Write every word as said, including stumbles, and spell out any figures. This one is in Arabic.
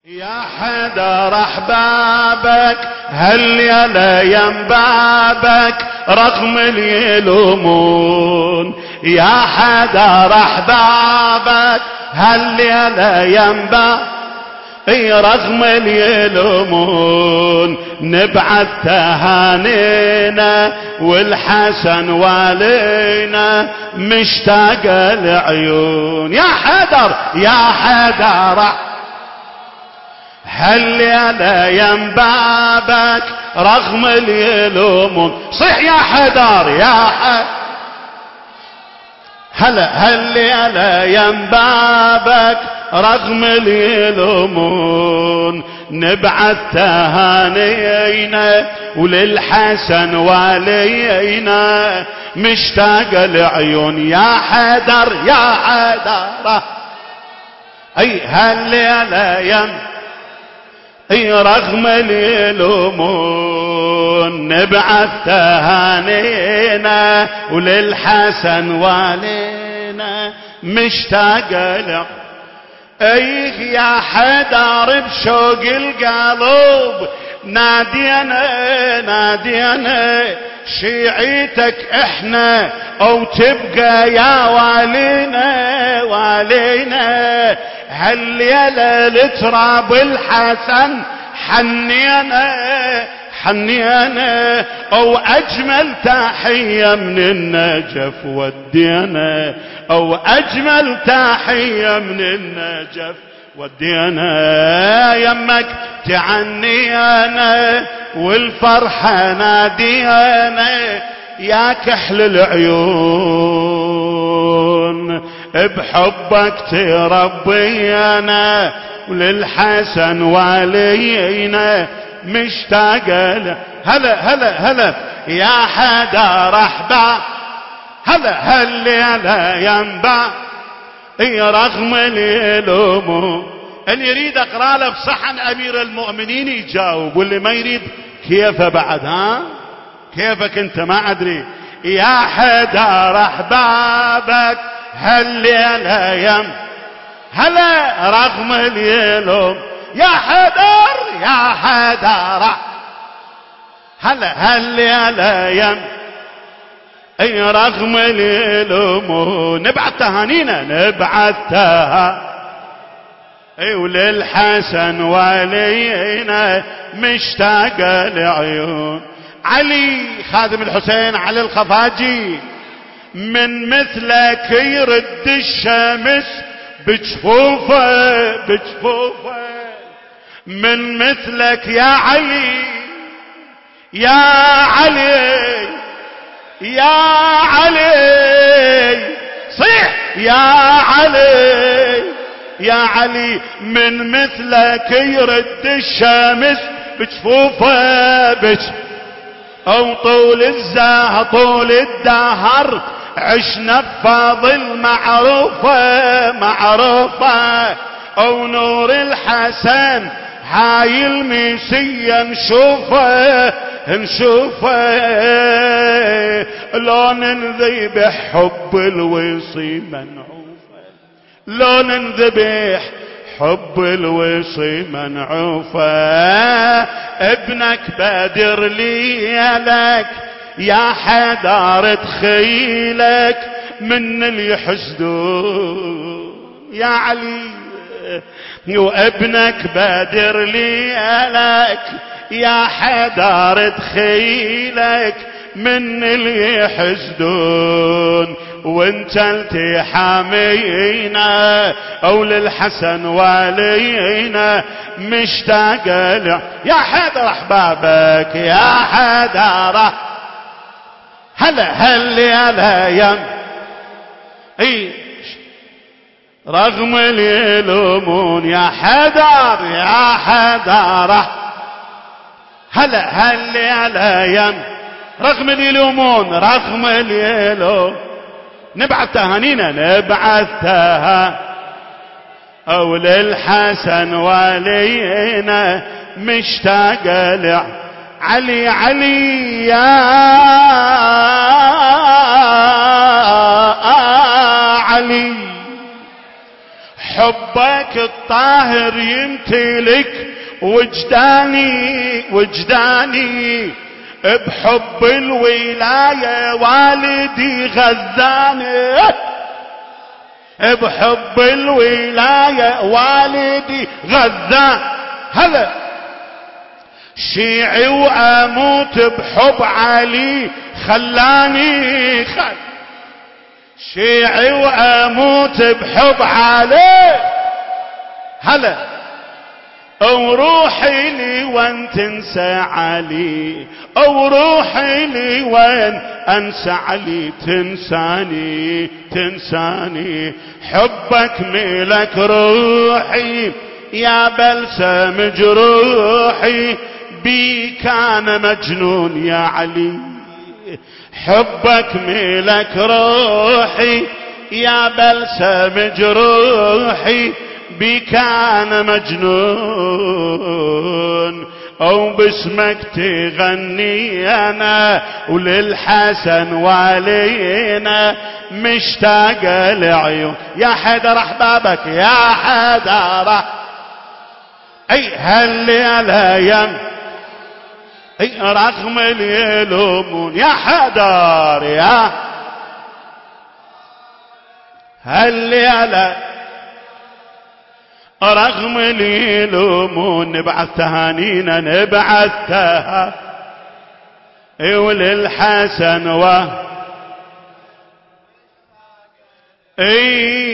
يا حدر احبابك هالليلة ينبابك رغم اليلومون. يا حدر احبابك هالليلة ينبابك رغم اليلومون. نبعث تهانينا والحسن والينا مشتاق العيون. يا حدر يا حدر هالليلة ينبابك رغم اليلومون. صح يا حدر يا حدر هلا هالليلة ينبابك رغم اليلومون. نبعث تهانينا وللحسن والينا مشتاق العيون. يا حدر يا حدر اي هالليلة ينبابك اي رغم اليلومون. نبعث تهانينا وللحسن والينا مشتاق له. ايه يا حدر بشوق القلب نادينا نادينا شيعيتك احنا او تبقى يا والينا والينا. هالليلة لتراب الحسن حنينا حنينا او اجمل تحية من النجف ودينا او اجمل تحية من النجف ودينا. يمك تعنينا والفرحة نادينا يا كحل العيون بحبك تربينا وللحسن والينا مشتاق له. هلا هلا هلا يا حدر احباب هلا هالليلة ينبع اي رغم اليلومون. اللي يريد اقرا له بصحن امير المؤمنين يجاوب واللي ما يريد كيفه بعد. ها كيفك انت ما ادري. يا حدر احبابك هالليلة يم هلا رغم اليلوم. يا حدر يا حدر هلا هالليلة يم اي رغم اليلوم. نبعث تهانينا نبعث تها اي وللحسن والينا مشتاق العيون. علي خادم الحسين علي الخفاجي من مثلك يرد الشمس بجفوفه بجفوفه. من مثلك يا علي يا علي يا علي صيح يا علي يا علي. من مثلك يرد الشمس بجفوفه بجفوفه او طول الزهر طول الدهر عشنا بفاضل معروفة معروفة. او نور الحسن هاي الميسية نشوفه نشوفه. لو ننذبح حب الوصي منعوفة لو ننذبح حب الوصي منعوفة. ابنك بدر ليلك يا حدر تخيلك من اللي يحسدون. يا علي وابنك بدر ليلك يا حدر تخيلك من اللي يحسدون. وانت التحامينا او للحسن والينا مشتاق له. يا حدر احبابك يا حدر هلا هالليلة يم اي رغم اليلومون. يا حدر يا حدر هلا هالليلة يم رغم اليلومون رغم اليلوم. نبعث تهانينا نبعث تها او للحسن والينا مشتاق له. علي علي يا علي بحبك الطاهر يمتلك وجداني وجداني، بحب الولاية والدي غزاني، بحب الولاية والدي غزان. هلا شيعي واموت بحب علي خلاني خل، شيعي واموت بحب علي. هلا او روحي لي وين تنسى علي، او روحي لي وين انسى علي، تنساني تنساني. حبك ملك روحي يا بلسم جروحي، بي كان مجنون يا علي. حبك ملك روحي يا بلسم جروحي، بي كان مجنون. او باسمك تغني انا وللحسن والينا، مشتاق العيون يا حيدر احبابك يا حيدر. اي هالليلة يم اي رغم اليلومون يا حيدر يا هالليلة رغم اليلومون، نبعث تهانينا نبعث تها وللحسن و اي